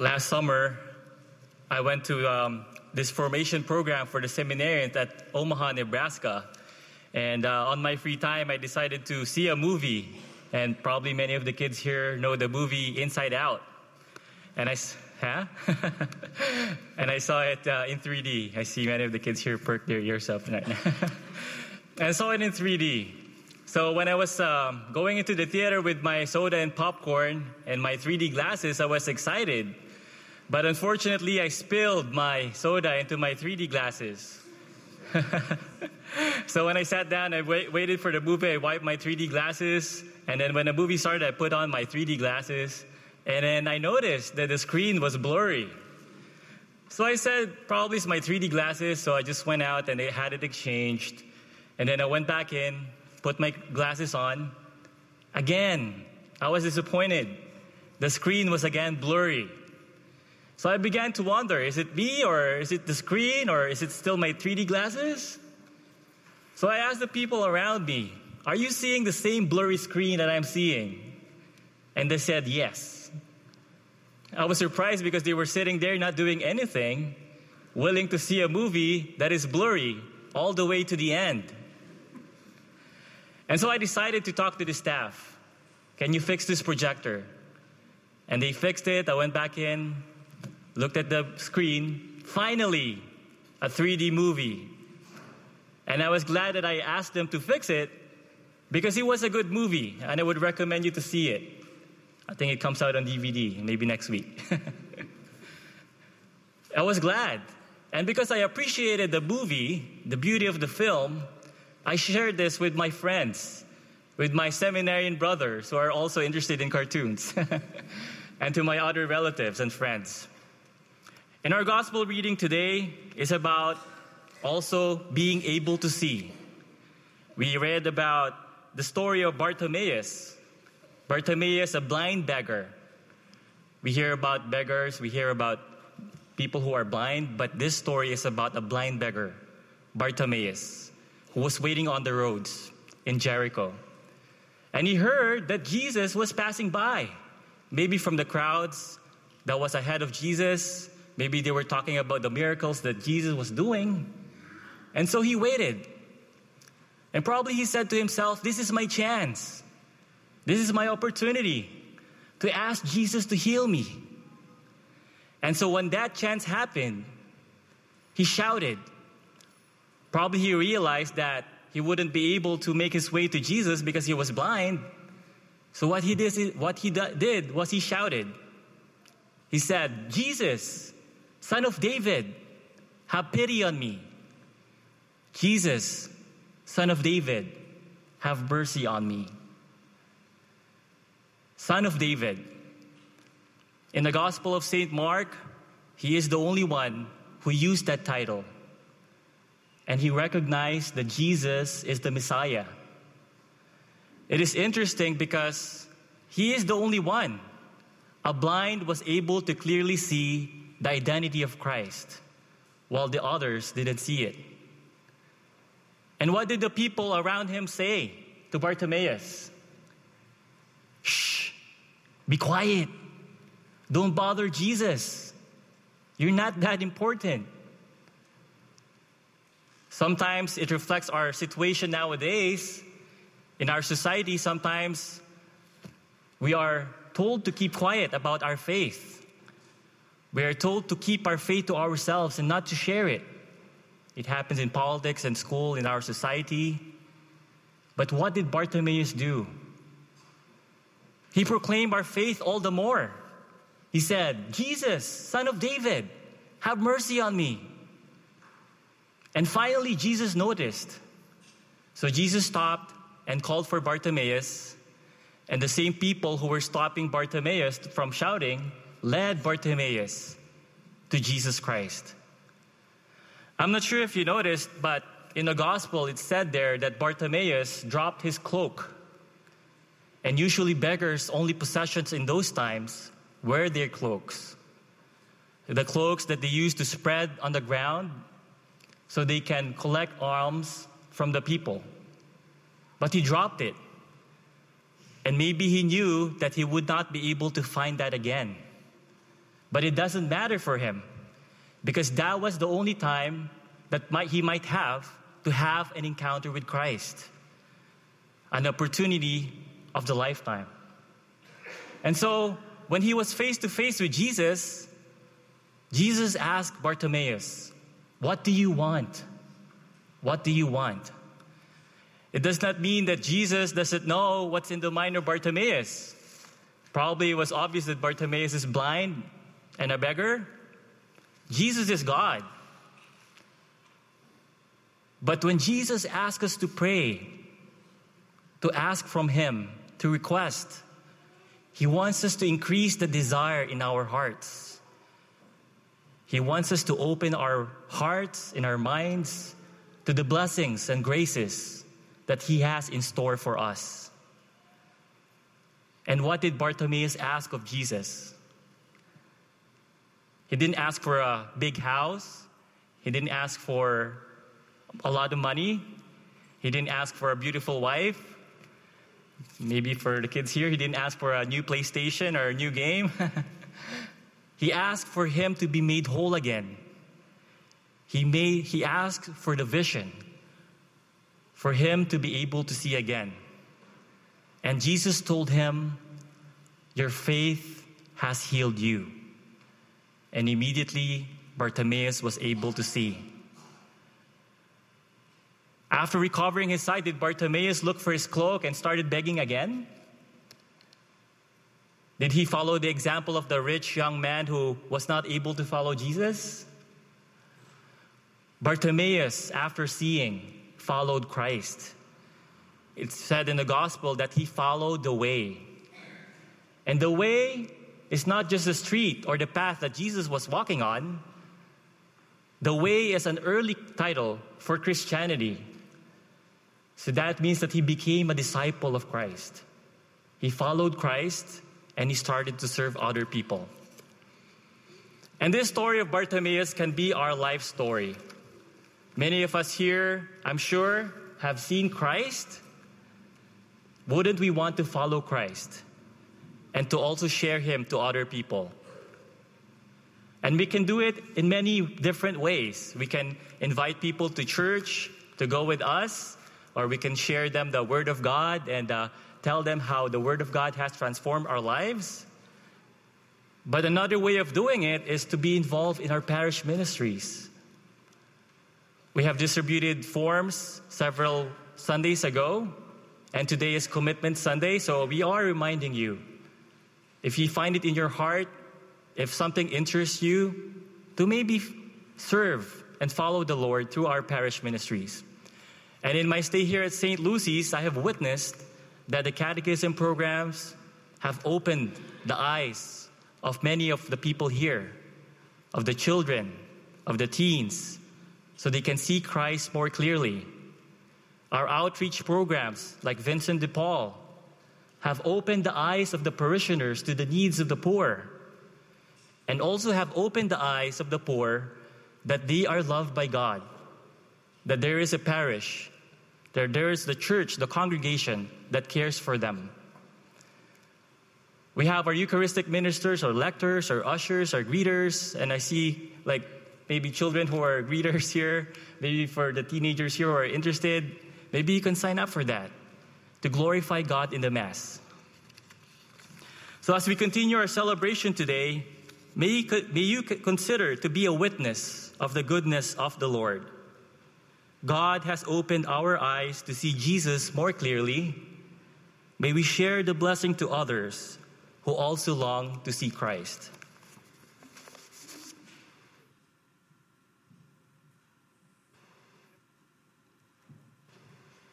Last summer, I went to this formation program for the seminarians at Omaha, Nebraska. And on my free time, I decided to see a movie. And probably many of the kids here know the movie Inside Out. And I saw it in 3D. I see many of the kids here perk their ears up right now. And I saw it in 3D. So when I was going into the theater with my soda and popcorn and my 3D glasses, I was excited. But unfortunately, I spilled my soda into my 3D glasses. So when I sat down, I waited for the movie, I wiped my 3D glasses, and then when the movie started, I put on my 3D glasses, and then I noticed that the screen was blurry. So I said, probably it's my 3D glasses, so I just went out and they had it exchanged. And then I went back in, put my glasses on. Again, I was disappointed. The screen was again blurry. So I began to wonder, is it me, or is it the screen, or is it still my 3D glasses? So I asked the people around me, are you seeing the same blurry screen that I'm seeing? And they said yes. I was surprised because they were sitting there not doing anything, willing to see a movie that is blurry all the way to the end. And so I decided to talk to the staff. Can you fix this projector? And they fixed it. I went back in, looked at the screen. Finally, a 3D movie. And I was glad that I asked them to fix it because it was a good movie, and I would recommend you to see it. I think it comes out on DVD, maybe next week. I was glad. And because I appreciated the movie, the beauty of the film, I shared this with my friends, with my seminarian brothers who are also interested in cartoons, and to my other relatives and friends. And our gospel reading today is about also being able to see. We read about the story of Bartimaeus. Bartimaeus, a blind beggar. We hear about beggars, we hear about people who are blind, but this story is about a blind beggar, Bartimaeus, who was waiting on the roads in Jericho. And he heard that Jesus was passing by, maybe from the crowds that was ahead of Jesus. Maybe they were talking about the miracles that Jesus was doing. And so he waited. And probably he said to himself, this is my chance. This is my opportunity to ask Jesus to heal me. And so when that chance happened, he shouted. Probably he realized that he wouldn't be able to make his way to Jesus because he was blind. So what he did was he shouted. He said, Jesus, Son of David, have pity on me. Jesus, Son of David, have mercy on me. Son of David. In the Gospel of St. Mark, he is the only one who used that title. And he recognized that Jesus is the Messiah. It is interesting because he is the only one. A blind was able to clearly see the identity of Christ, while the others didn't see it. And what did the people around him say to Bartimaeus? Shh, be quiet. Don't bother Jesus. You're not that important. Sometimes it reflects our situation nowadays. In our society, sometimes we are told to keep quiet about our faith. We are told to keep our faith to ourselves and not to share it. It happens in politics and school, in our society. But what did Bartimaeus do? He proclaimed our faith all the more. He said, Jesus, Son of David, have mercy on me. And finally, Jesus noticed. So Jesus stopped and called for Bartimaeus. And the same people who were stopping Bartimaeus from shouting led Bartimaeus to Jesus Christ. I'm not sure if you noticed, but in the gospel it said there that Bartimaeus dropped his cloak. And usually beggars' only possessions in those times were their cloaks. The cloaks that they used to spread on the ground so they can collect alms from the people. But he dropped it. And maybe he knew that he would not be able to find that again. But it doesn't matter for him, because that was the only time that he might have to have an encounter with Christ, an opportunity of the lifetime. And so, when he was face to face with Jesus, Jesus asked Bartimaeus, "What do you want? What do you want?" It does not mean that Jesus doesn't know what's in the mind of Bartimaeus. Probably it was obvious that Bartimaeus is blind and a beggar. Jesus is God. But when Jesus asks us to pray, to ask from him, to request, he wants us to increase the desire in our hearts. He wants us to open our hearts and our minds to the blessings and graces that he has in store for us. And what did Bartimaeus ask of Jesus? He didn't ask for a big house. He didn't ask for a lot of money. He didn't ask for a beautiful wife. Maybe for the kids here, he didn't ask for a new PlayStation or a new game. He asked for him to be made whole again. He asked for the vision, for him to be able to see again. And Jesus told him, "Your faith has healed you." And immediately, Bartimaeus was able to see. After recovering his sight, did Bartimaeus look for his cloak and started begging again? Did he follow the example of the rich young man who was not able to follow Jesus? Bartimaeus, after seeing, followed Christ. It's said in the gospel that he followed the way. And the way is not just the street or the path that Jesus was walking on. The way is an early title for Christianity. So that means that he became a disciple of Christ. He followed Christ and he started to serve other people. And this story of Bartimaeus can be our life story. Many of us here, I'm sure, have seen Christ. Wouldn't we want to follow Christ and to also share him to other people? And we can do it in many different ways. We can invite people to church to go with us, or we can share them the Word of God and tell them how the Word of God has transformed our lives. But another way of doing it is to be involved in our parish ministries. We have distributed forms several Sundays ago, and today is Commitment Sunday, so we are reminding you, if you find it in your heart, if something interests you, to maybe serve and follow the Lord through our parish ministries. And in my stay here at St. Lucy's, I have witnessed that the catechism programs have opened the eyes of many of the people here, of the children, of the teens, so they can see Christ more clearly. Our outreach programs, like Vincent de Paul, have opened the eyes of the parishioners to the needs of the poor, and also have opened the eyes of the poor that they are loved by God, that there is a parish, that there is the church, the congregation that cares for them. We have our Eucharistic ministers, or lectors, or ushers, or greeters, and I see like maybe children who are greeters here, maybe for the teenagers here who are interested, maybe you can sign up for that, to glorify God in the Mass. So as we continue our celebration today, may you consider to be a witness of the goodness of the Lord. God has opened our eyes to see Jesus more clearly. May we share the blessing to others who also long to see Christ.